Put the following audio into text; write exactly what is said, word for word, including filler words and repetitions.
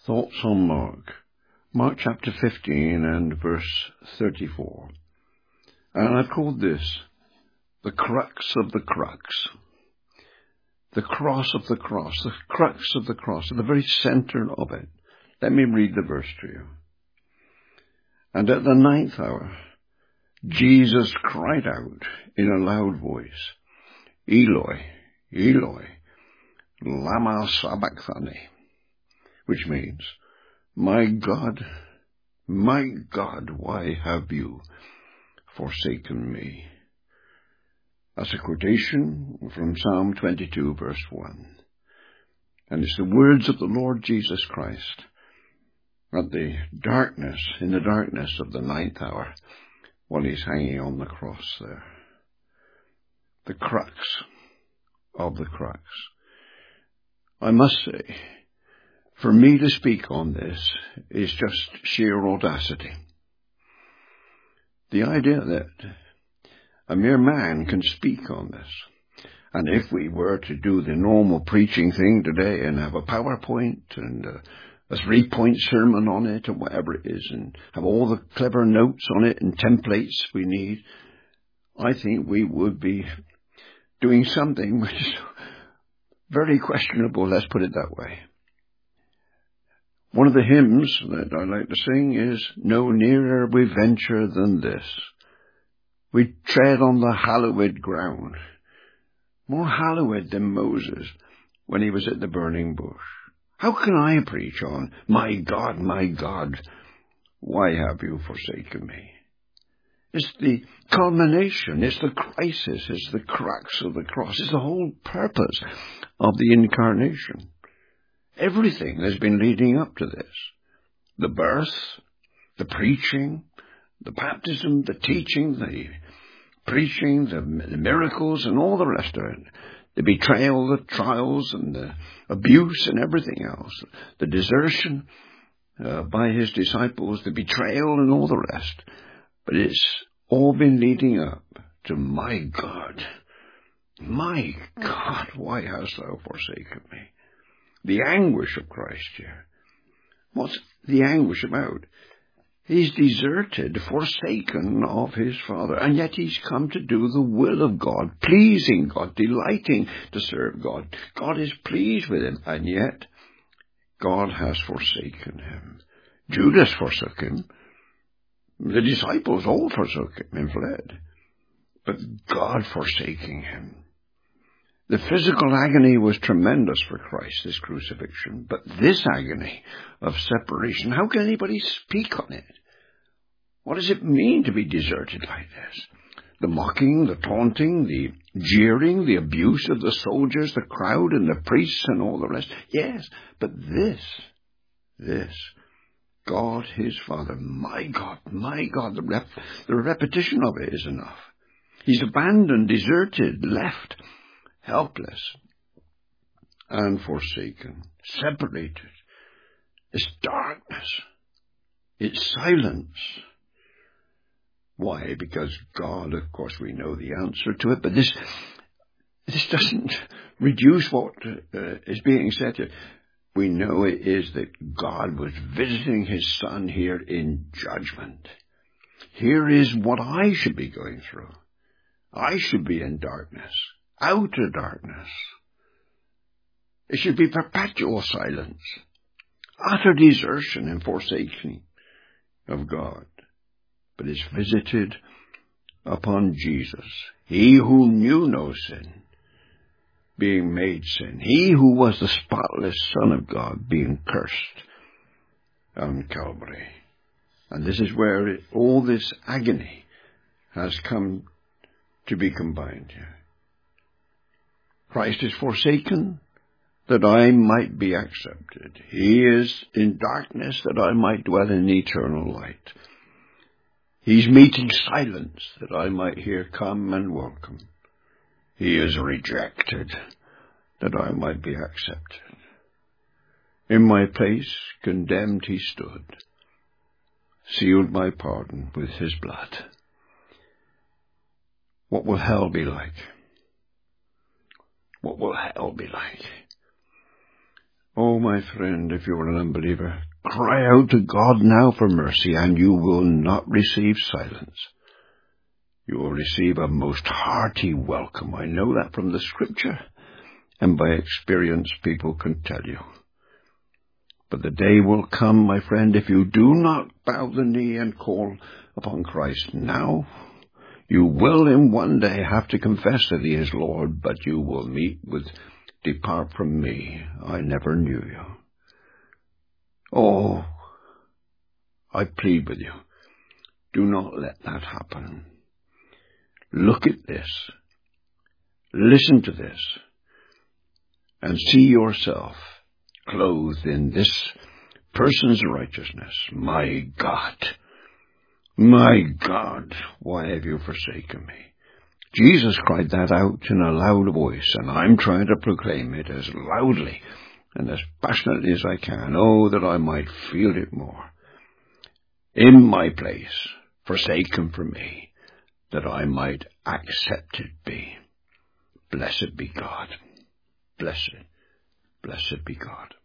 Thoughts on Mark. Mark chapter fifteen and verse thirty-four. And I've called this the crux of the crux. The cross of the cross. The crux of the cross. At the very center of it. Let me read the verse to you. And at the ninth hour, Jesus cried out in a loud voice, Eloi, Eloi, lama sabachthani, which means, My God, my God, why have you forsaken me? That's a quotation from Psalm twenty-two, verse one. And it's the words of the Lord Jesus Christ at the darkness, in the darkness of the ninth hour, while he's hanging on the cross there. The crux of the crux. I must say, for me to speak on this is just sheer audacity. The idea that a mere man can speak on this. And if we were to do the normal preaching thing today and have a PowerPoint and a, a three-point sermon on it or whatever it is and have all the clever notes on it and templates we need, I think we would be doing something which is very questionable, let's put it that way. One of the hymns that I like to sing is, No nearer we venture than this. We tread on the hallowed ground, more hallowed than Moses when he was at the burning bush. How can I preach on, My God, my God, why have you forsaken me? It's the culmination, it's the crisis, it's the crux of the cross, it's the whole purpose of the incarnation. Everything has been leading up to this. The birth, the preaching, the baptism, the teaching, the preaching, the, the miracles, and all the rest of it. The betrayal, the trials, and the abuse, and everything else. The desertion uh, by his disciples, the betrayal, and all the rest. But it's all been leading up to, My God, my God, why hast thou forsaken me? The anguish of Christ here. What's the anguish about? He's deserted, forsaken of his Father, and yet he's come to do the will of God, pleasing God, delighting to serve God. God is pleased with him, and yet God has forsaken him. Judas forsook him. The disciples all forsook him and fled. But God forsaking him. The physical agony was tremendous for Christ, this crucifixion. But this agony of separation, how can anybody speak on it? What does it mean to be deserted like this? The mocking, the taunting, the jeering, the abuse of the soldiers, the crowd and the priests and all the rest. Yes, but this, this, God his Father, my God, my God, the, rep- the repetition of it is enough. He's abandoned, deserted, left, helpless and forsaken, separated. It's darkness. It's silence. Why? Because God, of course, we know the answer to it, but this this doesn't reduce what uh, is being said here. We know it is that God was visiting his Son here in judgment. Here is what I should be going through. I should be in darkness. Outer darkness. It should be perpetual silence, utter desertion and forsaking of God. But it's visited upon Jesus, he who knew no sin, being made sin, he who was the spotless Son of God, being cursed on Calvary. And this is where it, all this agony has come to be combined here. Christ is forsaken that I might be accepted. He is in darkness that I might dwell in eternal light. He's meeting silence that I might hear come and welcome. He is rejected that I might be accepted. In my place condemned he stood, sealed my pardon with his blood. What will hell be like? What will hell be like? Oh, my friend, if you are an unbeliever, cry out to God now for mercy, and you will not receive silence. You will receive a most hearty welcome. I know that from the Scripture, and by experience people can tell you. But the day will come, my friend, if you do not bow the knee and call upon Christ now, you will in one day have to confess that he is Lord, but you will meet with, "Depart from me, I never knew you." Oh, I plead with you, do not let that happen. Look at this, listen to this, and see yourself clothed in this person's righteousness. My God, my God, why have you forsaken me? Jesus cried that out in a loud voice, and I'm trying to proclaim it as loudly and as passionately as I can. Oh, that I might feel it more. In my place, forsaken from me, that I might accepted be. Blessed be God. Blessed, blessed be God.